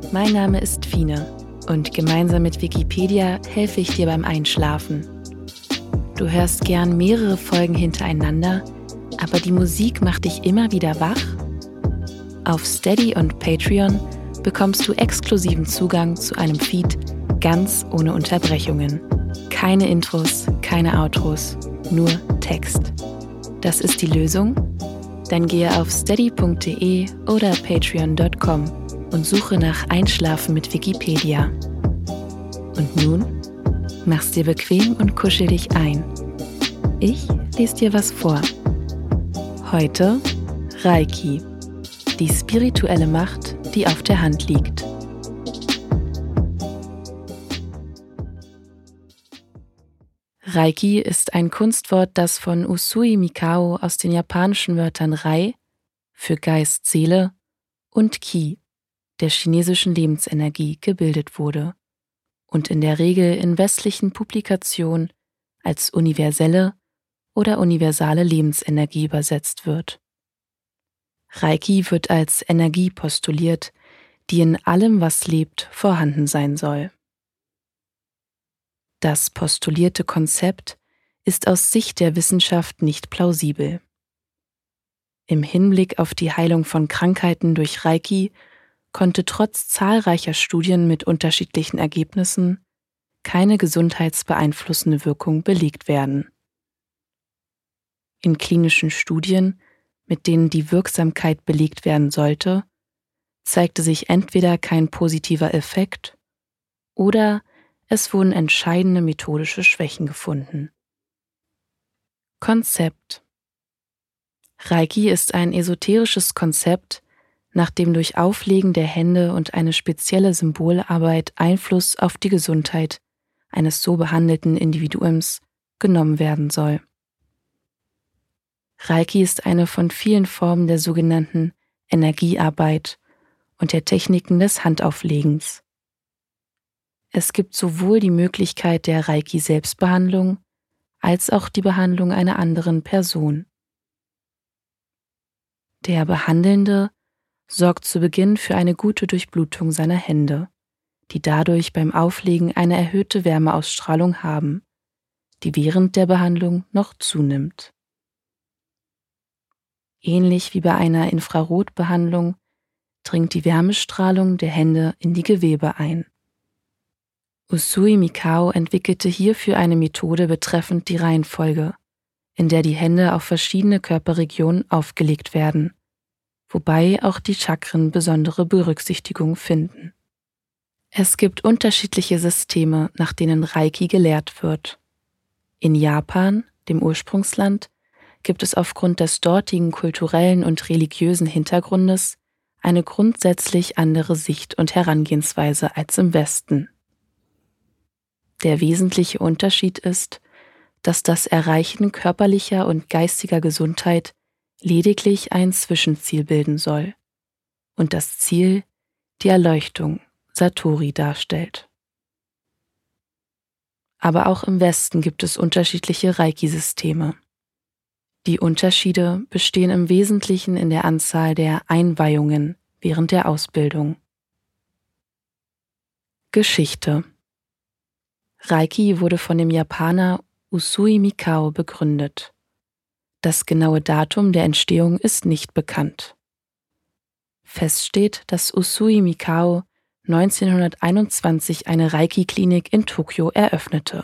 Mein Name ist Fine und gemeinsam mit Wikipedia helfe ich dir beim Einschlafen. Du hörst gern mehrere Folgen hintereinander, aber die Musik macht dich immer wieder wach? Auf Steady und Patreon bekommst du exklusiven Zugang zu einem Feed ganz ohne Unterbrechungen. Keine Intros, keine Outros, nur Text. Das ist die Lösung? Dann gehe auf steady.de oder patreon.com und suche nach Einschlafen mit Wikipedia. Und nun, mach's dir bequem und kuschel dich ein. Ich lese dir was vor. Heute Reiki, die spirituelle Macht, die auf der Hand liegt. Reiki ist ein Kunstwort, das von Usui Mikao aus den japanischen Wörtern Rei für Geist, Seele und Ki, der chinesischen Lebensenergie, gebildet wurde und in der Regel in westlichen Publikationen als universelle oder universale Lebensenergie übersetzt wird. Reiki wird als Energie postuliert, die in allem, was lebt, vorhanden sein soll. Das postulierte Konzept ist aus Sicht der Wissenschaft nicht plausibel. Im Hinblick auf die Heilung von Krankheiten durch Reiki konnte trotz zahlreicher Studien mit unterschiedlichen Ergebnissen keine gesundheitsbeeinflussende Wirkung belegt werden. In klinischen Studien, mit denen die Wirksamkeit belegt werden sollte, zeigte sich entweder kein positiver Effekt oder es wurden entscheidende methodische Schwächen gefunden. Konzept: Reiki ist ein esoterisches Konzept, nach dem durch Auflegen der Hände und eine spezielle Symbolarbeit Einfluss auf die Gesundheit eines so behandelten Individuums genommen werden soll. Reiki ist eine von vielen Formen der sogenannten Energiearbeit und der Techniken des Handauflegens. Es gibt sowohl die Möglichkeit der Reiki-Selbstbehandlung als auch die Behandlung einer anderen Person. Der Behandelnde sorgt zu Beginn für eine gute Durchblutung seiner Hände, die dadurch beim Auflegen eine erhöhte Wärmeausstrahlung haben, die während der Behandlung noch zunimmt. Ähnlich wie bei einer Infrarotbehandlung dringt die Wärmestrahlung der Hände in die Gewebe ein. Usui Mikao entwickelte hierfür eine Methode betreffend die Reihenfolge, in der die Hände auf verschiedene Körperregionen aufgelegt werden, wobei auch die Chakren besondere Berücksichtigung finden. Es gibt unterschiedliche Systeme, nach denen Reiki gelehrt wird. In Japan, dem Ursprungsland, gibt es aufgrund des dortigen kulturellen und religiösen Hintergrundes eine grundsätzlich andere Sicht und Herangehensweise als im Westen. Der wesentliche Unterschied ist, dass das Erreichen körperlicher und geistiger Gesundheit lediglich ein Zwischenziel bilden soll und das Ziel die Erleuchtung, Satori, darstellt. Aber auch im Westen gibt es unterschiedliche Reiki-Systeme. Die Unterschiede bestehen im Wesentlichen in der Anzahl der Einweihungen während der Ausbildung. Geschichte: Reiki wurde von dem Japaner Usui Mikao begründet. Das genaue Datum der Entstehung ist nicht bekannt. Fest steht, dass Usui Mikao 1921 eine Reiki-Klinik in Tokio eröffnete.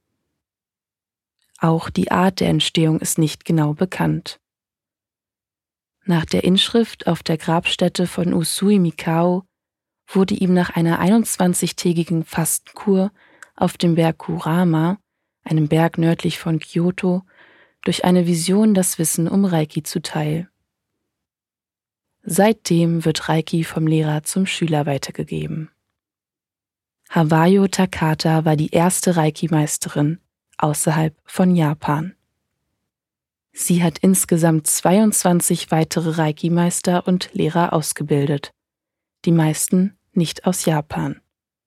Auch die Art der Entstehung ist nicht genau bekannt. Nach der Inschrift auf der Grabstätte von Usui Mikao wurde ihm nach einer 21-tägigen Fastenkur auf dem Berg Kurama, einem Berg nördlich von Kyoto, durch eine Vision das Wissen um Reiki zuteil. Seitdem wird Reiki vom Lehrer zum Schüler weitergegeben. Hawayo Takata war die erste Reiki-Meisterin außerhalb von Japan. Sie hat insgesamt 22 weitere Reiki-Meister und Lehrer ausgebildet, die meisten nicht aus Japan.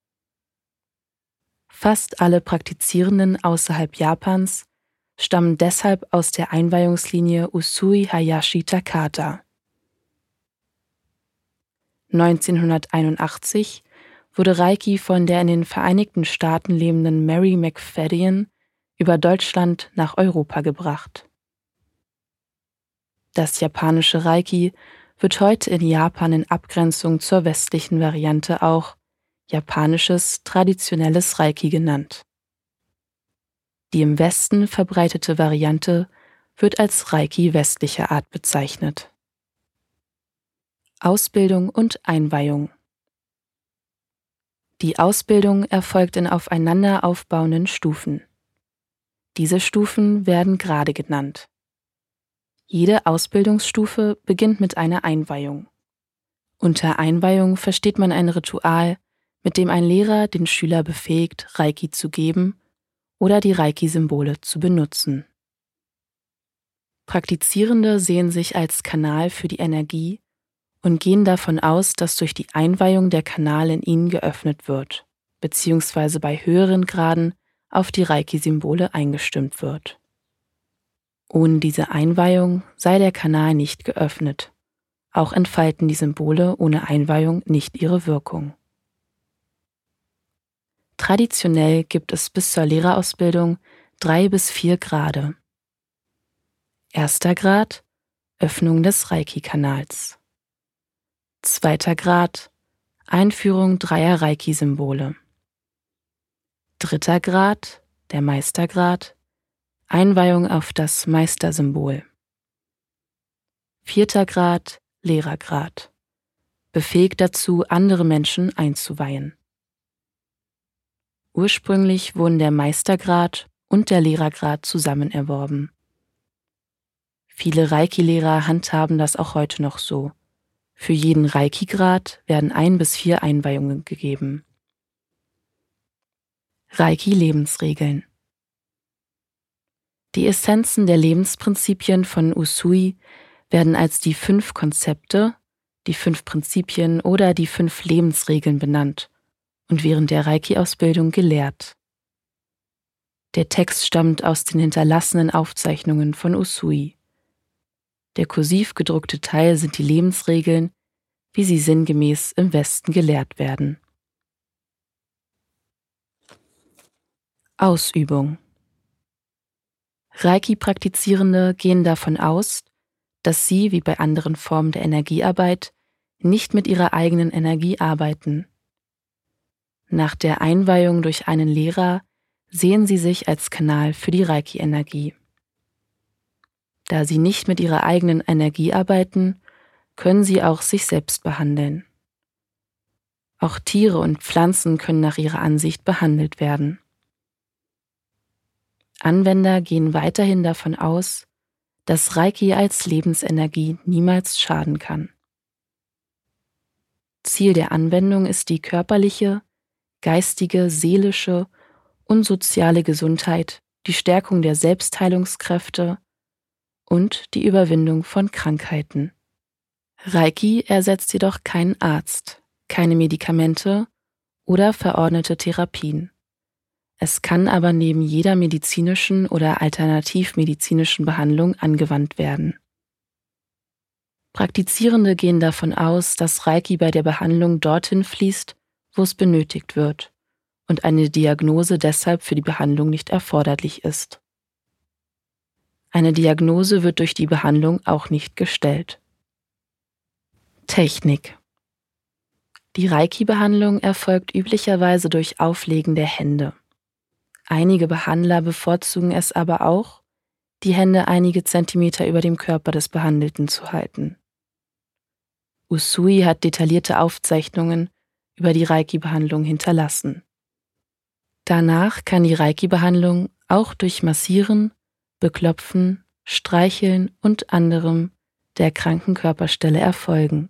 Fast alle Praktizierenden außerhalb Japans stammen deshalb aus der Einweihungslinie Usui Hayashi Takata. 1981 wurde Reiki von der in den Vereinigten Staaten lebenden Mary McFadden über Deutschland nach Europa gebracht. Das japanische Reiki wird heute in Japan in Abgrenzung zur westlichen Variante auch japanisches traditionelles Reiki genannt. Die im Westen verbreitete Variante wird als Reiki westlicher Art bezeichnet. Ausbildung und Einweihung. Die Ausbildung erfolgt in aufeinander aufbauenden Stufen. Diese Stufen werden Grade genannt. Jede Ausbildungsstufe beginnt mit einer Einweihung. Unter Einweihung versteht man ein Ritual, mit dem ein Lehrer den Schüler befähigt, Reiki zu geben oder die Reiki-Symbole zu benutzen. Praktizierende sehen sich als Kanal für die Energie und gehen davon aus, dass durch die Einweihung der Kanal in ihnen geöffnet wird, beziehungsweise bei höheren Graden auf die Reiki-Symbole eingestimmt wird. Ohne diese Einweihung sei der Kanal nicht geöffnet. Auch entfalten die Symbole ohne Einweihung nicht ihre Wirkung. Traditionell gibt es bis zur Lehrerausbildung 3 bis 4 Grade. 1. Grad: Öffnung des Reiki-Kanals. 2. Grad: Einführung 3er Reiki-Symbole. 3. Grad, der Meistergrad: Einweihung auf das Meistersymbol. 4. Grad, Lehrergrad: Befähigt dazu, andere Menschen einzuweihen. Ursprünglich wurden der Meistergrad und der Lehrergrad zusammen erworben. Viele Reiki-Lehrer handhaben das auch heute noch so. Für jeden Reiki-Grad werden 1 bis 4 Einweihungen gegeben. Reiki-Lebensregeln. Die Essenzen der Lebensprinzipien von Usui werden als die 5 Konzepte, die 5 Prinzipien oder die 5 Lebensregeln benannt und während der Reiki-Ausbildung gelehrt. Der Text stammt aus den hinterlassenen Aufzeichnungen von Usui. Der kursiv gedruckte Teil sind die Lebensregeln, wie sie sinngemäß im Westen gelehrt werden. Ausübung. Reiki-Praktizierende gehen davon aus, dass sie, wie bei anderen Formen der Energiearbeit, nicht mit ihrer eigenen Energie arbeiten. Nach der Einweihung durch einen Lehrer sehen sie sich als Kanal für die Reiki-Energie. Da sie nicht mit ihrer eigenen Energie arbeiten, können sie auch sich selbst behandeln. Auch Tiere und Pflanzen können nach ihrer Ansicht behandelt werden. Anwender gehen weiterhin davon aus, dass Reiki als Lebensenergie niemals schaden kann. Ziel der Anwendung ist die körperliche, geistige, seelische und soziale Gesundheit, die Stärkung der Selbstheilungskräfte und die Überwindung von Krankheiten. Reiki ersetzt jedoch keinen Arzt, keine Medikamente oder verordnete Therapien. Es kann aber neben jeder medizinischen oder alternativmedizinischen Behandlung angewandt werden. Praktizierende gehen davon aus, dass Reiki bei der Behandlung dorthin fließt, wo es benötigt wird und eine Diagnose deshalb für die Behandlung nicht erforderlich ist. Eine Diagnose wird durch die Behandlung auch nicht gestellt. Technik. Die Reiki-Behandlung erfolgt üblicherweise durch Auflegen der Hände. Einige Behandler bevorzugen es aber auch, die Hände einige Zentimeter über dem Körper des Behandelten zu halten. Usui hat detaillierte Aufzeichnungen über die Reiki-Behandlung hinterlassen. Danach kann die Reiki-Behandlung auch durch Massieren, Beklopfen, Streicheln und anderem der kranken Körperstelle erfolgen.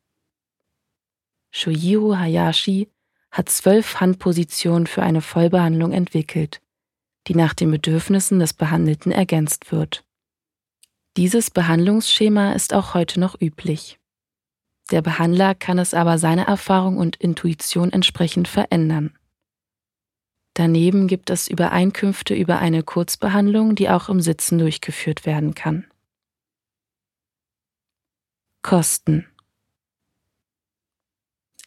Shojiro Hayashi hat 12 Handpositionen für eine Vollbehandlung entwickelt, die nach den Bedürfnissen des Behandelten ergänzt wird. Dieses Behandlungsschema ist auch heute noch üblich. Der Behandler kann es aber seiner Erfahrung und Intuition entsprechend verändern. Daneben gibt es Übereinkünfte über eine Kurzbehandlung, die auch im Sitzen durchgeführt werden kann. Kosten.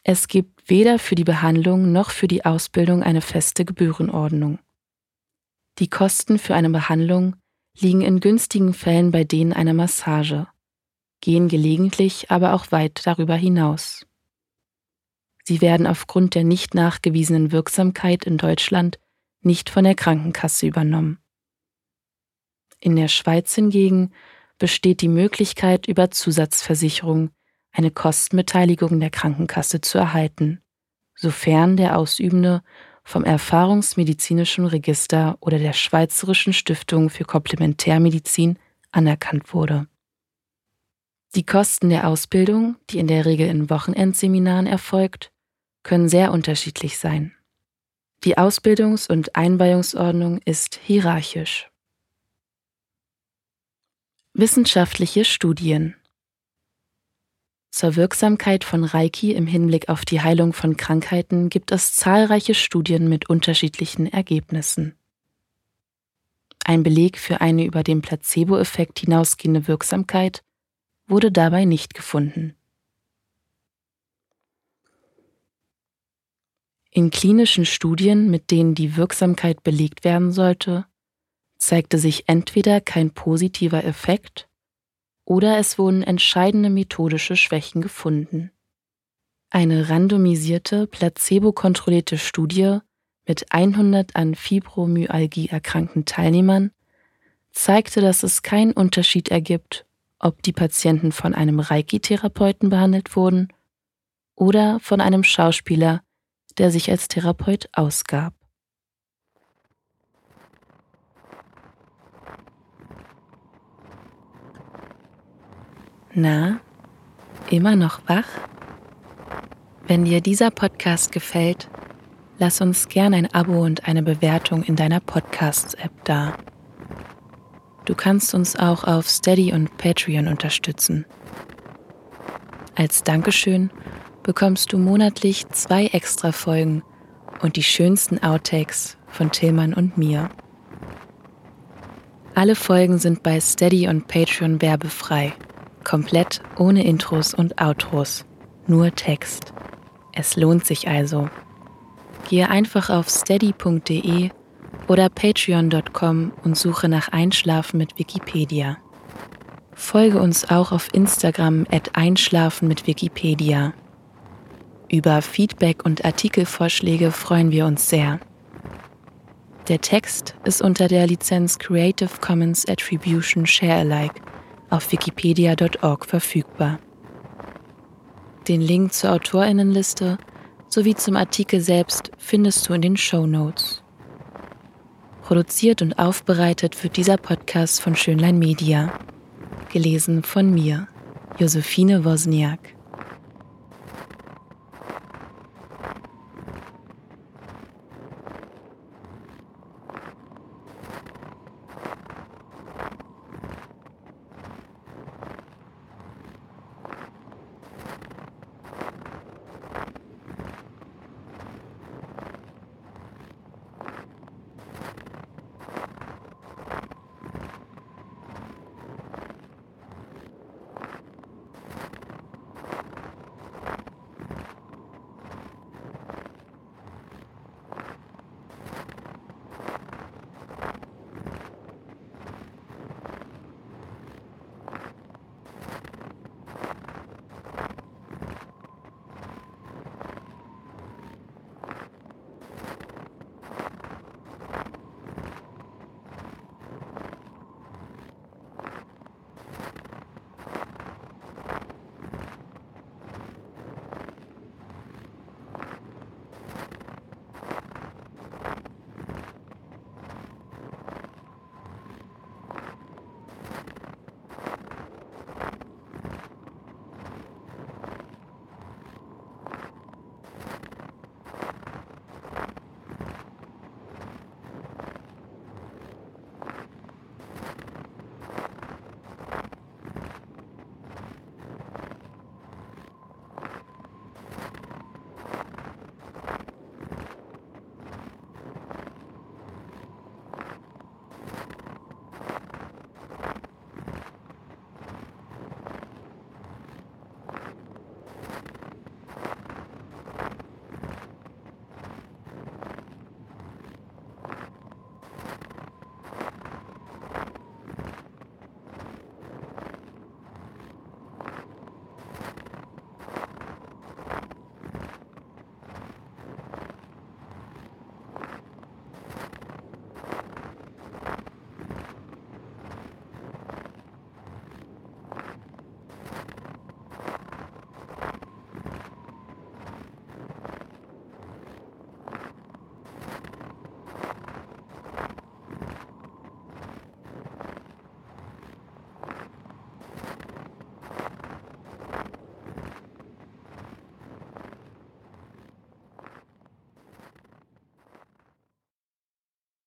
Es gibt weder für die Behandlung noch für die Ausbildung eine feste Gebührenordnung. Die Kosten für eine Behandlung liegen in günstigen Fällen bei denen einer Massage, gehen gelegentlich aber auch weit darüber hinaus. Sie werden aufgrund der nicht nachgewiesenen Wirksamkeit in Deutschland nicht von der Krankenkasse übernommen. In der Schweiz hingegen besteht die Möglichkeit, über Zusatzversicherung eine Kostenbeteiligung der Krankenkasse zu erhalten, sofern der Ausübende vom Erfahrungsmedizinischen Register oder der Schweizerischen Stiftung für Komplementärmedizin anerkannt wurde. Die Kosten der Ausbildung, die in der Regel in Wochenendseminaren erfolgt, können sehr unterschiedlich sein. Die Ausbildungs- und Einweihungsordnung ist hierarchisch. Wissenschaftliche Studien. Zur Wirksamkeit von Reiki im Hinblick auf die Heilung von Krankheiten gibt es zahlreiche Studien mit unterschiedlichen Ergebnissen. Ein Beleg für eine über den Placebo-Effekt hinausgehende Wirksamkeit wurde dabei nicht gefunden. In klinischen Studien, mit denen die Wirksamkeit belegt werden sollte, zeigte sich entweder kein positiver Effekt oder es wurden entscheidende methodische Schwächen gefunden. Eine randomisierte, placebo-kontrollierte Studie mit 100 an Fibromyalgie erkrankten Teilnehmern zeigte, dass es keinen Unterschied ergibt, ob die Patienten von einem Reiki-Therapeuten behandelt wurden oder von einem Schauspieler, der sich als Therapeut ausgab. Na, immer noch wach? Wenn dir dieser Podcast gefällt, lass uns gern ein Abo und eine Bewertung in deiner Podcasts-App da. Du kannst uns auch auf Steady und Patreon unterstützen. Als Dankeschön bekommst du monatlich 2 Extra-Folgen und die schönsten Outtakes von Tillmann und mir. Alle Folgen sind bei Steady und Patreon werbefrei, komplett ohne Intros und Outros, nur Text. Es lohnt sich also. Gehe einfach auf steady.de oder patreon.com und suche nach Einschlafen mit Wikipedia. Folge uns auch auf Instagram @Einschlafen mit Wikipedia. Über Feedback und Artikelvorschläge freuen wir uns sehr. Der Text ist unter der Lizenz Creative Commons Attribution Share Alike auf wikipedia.org verfügbar. Den Link zur AutorInnenliste sowie zum Artikel selbst findest du in den Shownotes. Produziert und aufbereitet wird dieser Podcast von Schönlein Media. Gelesen von mir, Josephine Wozniak.